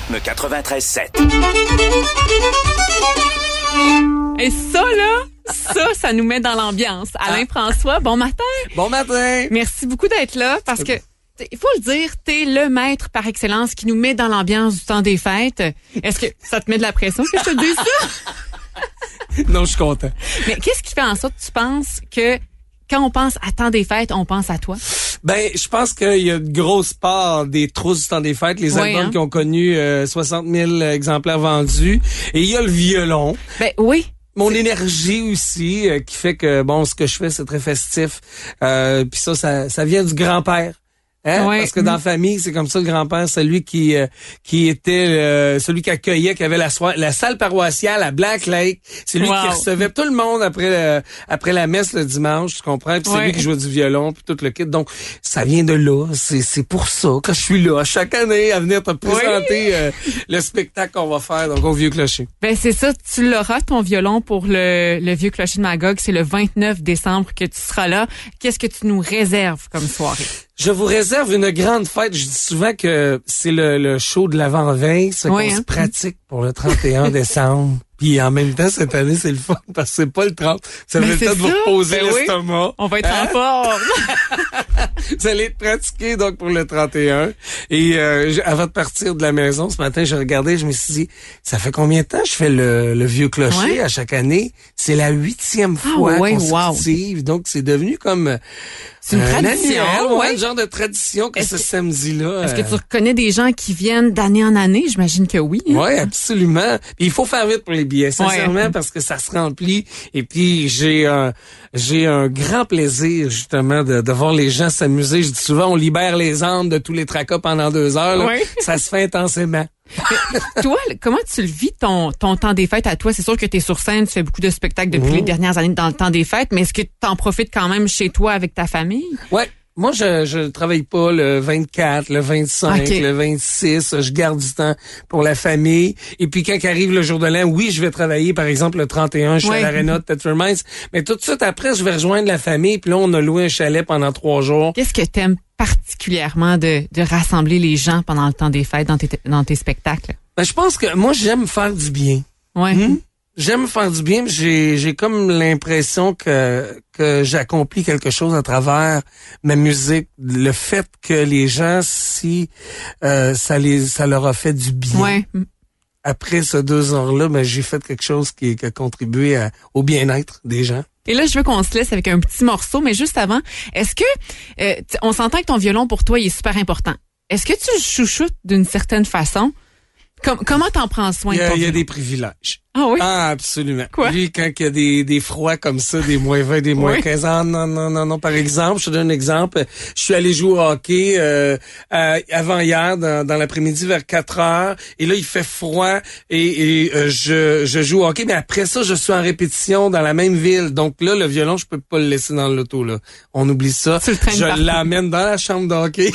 Rythme 93.7. Et ça nous met dans l'ambiance. Alain François, bon matin. Bon matin. Merci beaucoup d'être là parce que, il faut le dire, t'es le maître par excellence qui nous met dans l'ambiance du temps des fêtes. Est-ce que ça te met de la pression que je te dise ça? Non, je suis content. Mais qu'est-ce qui fait en sorte que tu penses que quand on pense à temps des fêtes, on pense à toi? Ben, je pense qu'il y a une grosse part des trousses du temps des fêtes, les albums qui ont connu 60 000 exemplaires vendus. Et il y a le violon. Ben oui. Mon énergie aussi, qui fait que, bon, ce que je fais, c'est très festif. Puis ça vient du grand-père. Hein? Ouais. Parce que dans la famille, c'est comme ça, le grand-père, celui qui était celui qui accueillait, qui avait la salle paroissiale à Black Lake. C'est lui qui recevait tout le monde après la messe le dimanche, tu comprends? Puis c'est lui qui jouait du violon, puis tout le kit. Donc, ça vient de là. C'est pour ça que je suis là chaque année à venir te présenter le spectacle qu'on va faire, donc au Vieux Clocher. Ben c'est ça, tu l'auras ton violon pour le Vieux Clocher de Magog. C'est le 29 décembre que tu seras là. Qu'est-ce que tu nous réserves comme soirée? Je vous réserve une grande fête. Je dis souvent que c'est le show de l'avant-veille, ça qu'on se pratique pour le 31 décembre. Puis en même temps, cette année, c'est le fun parce que c'est pas le 30. Ça veut dire de vous reposer l'estomac. On va être en forme. Vous allez être pratiqué donc pour le 31. Et avant de partir de la maison, ce matin, j'ai regardé, je me suis dit, ça fait combien de temps je fais le Vieux Clocher à chaque année? C'est la 8e fois consécutive. Donc, c'est devenu comme... C'est une tradition, un genre de tradition que ce samedi-là. Est-ce que tu reconnais des gens qui viennent d'année en année? J'imagine que oui. Hein? Oui, absolument. Puis il faut faire vite pour les billets, sincèrement, parce que ça se remplit. Et puis j'ai un grand plaisir justement de voir les gens s'amuser. Je dis souvent, on libère les âmes de tous les tracas pendant 2 heures. Là. Ça se fait intensément. Toi, comment tu le vis ton temps des fêtes à toi? C'est sûr que tu es sur scène, tu fais beaucoup de spectacles depuis les dernières années dans le temps des fêtes, mais est-ce que tu en profites quand même chez toi avec ta famille? Ouais. Moi, je travaille pas le 24, le 25, le 26. Je garde du temps pour la famille. Et puis, quand arrive le jour de l'an, oui, je vais travailler, par exemple, le 31, je suis à l'Arena de Tetford Mines. Mais tout de suite après, je vais rejoindre la famille. Puis là, on a loué un chalet pendant 3 jours. Qu'est-ce que t'aimes particulièrement de rassembler les gens pendant le temps des fêtes dans tes spectacles? Ben, je pense que moi, j'aime faire du bien. Ouais. J'aime faire du bien, j'ai comme l'impression que j'accomplis quelque chose à travers ma musique. Le fait que les gens, si ça leur a fait du bien. Après ces 2 heures-là, ben j'ai fait quelque chose qui a contribué au bien-être des gens. Et là, je veux qu'on se laisse avec un petit morceau, mais juste avant, est-ce que on s'entend que ton violon pour toi il est super important. Est-ce que tu le chouchoutes d'une certaine façon? Comment t'en prends soin de ton violon? Il y a des privilèges. Ah oui? Ah, absolument. Quoi? Lui, quand il y a des froids comme ça, des moins 20, des moins 15 ans, non. Par exemple, je te donne un exemple. Je suis allé jouer au hockey avant hier, dans l'après-midi, vers 4 heures. Et là, il fait froid et je joue au hockey. Mais après ça, je suis en répétition dans la même ville. Donc là, le violon, je peux pas le laisser dans l'auto, là. On oublie ça. Je l'amène dans la chambre de hockey.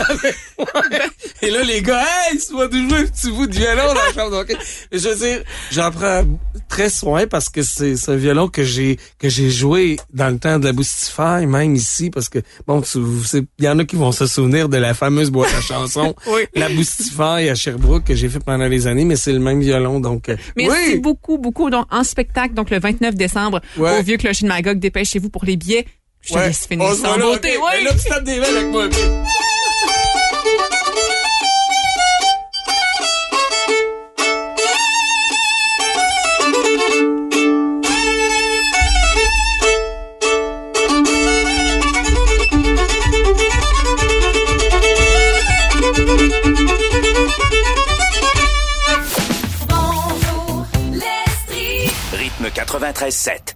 Et là, les gars, hey, tu vas jouer un petit bout de violon dans la chambre de hockey. Je veux dire, j'en prends très soin parce que c'est un violon que j'ai joué dans le temps de la Boostify, même ici, parce que bon, il y en a qui vont se souvenir de la fameuse boîte à chansons, la Boostify à Sherbrooke que j'ai fait pendant des années, mais c'est le même violon, donc. Merci beaucoup. Donc en spectacle, donc le 29 décembre au Vieux Clocher de Magog, dépêchez-vous pour les billets. Je te laisse finir ça en beauté. Là, tu tapes des mains avec moi. Rythme 93.7.